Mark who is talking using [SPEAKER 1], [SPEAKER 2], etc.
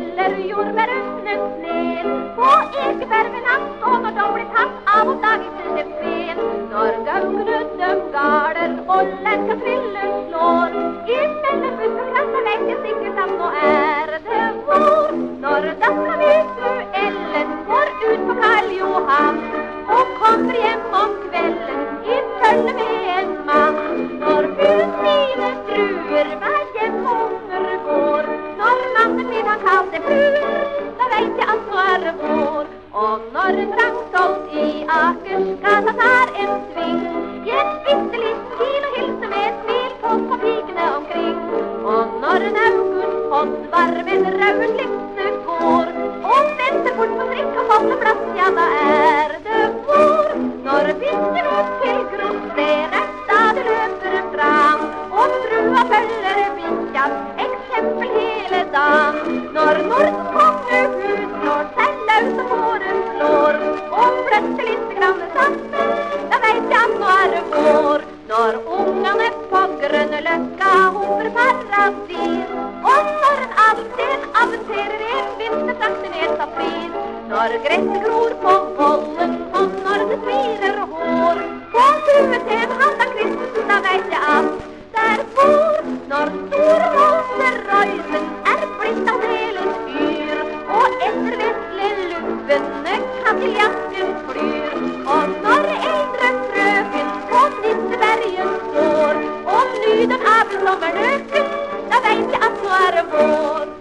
[SPEAKER 1] eller jordbær under sneen. På ekebergene så når de blir tatt av og dagen til det fen. Når gaugene dem galer og lenka trillen slår, i mellom buskekranser vet jeg sikkert at nå er det vår. Når dattera mi Ellen går ut på Karl Johan og kommer hjem om kvelden i følge med en mann. Når hun mine fruer hver hjem unger går, når mannen min har kalt det fruer, da vet jeg at nå er det vår. Og når en rangstolt i Akersgata tar en sving, i en bitte liten bil og hilser med et smil på pikene omkring. Og når en August Pond varm en rød slipse går, og venter bort på trikk og fått en plass, ja da er det vår. Når bissen ut til grosserer, da det løper fram, og frua følger bikkjas eksempel hele dagen. Når Nordens kongehus slår seg løs og håret slår, og flytter litt grann sammen, da vet jeg at nå er det vår. Når ungene på Grønneløkka hummer paradis, og når en alltid aventerer en vintertrakter ned tapis. Når gresset gror på vollen, og når det svirer hår på huet til en Hanna Christensen, da vet jeg at det er vår. Når store Rolls-Roycen er blitt aldeles yr, og etter vesle lubbene katteliakken flyr, og når eldre frøken på Nissebergen står, og lyden av sommernøken, da vet jeg at nå er det vår.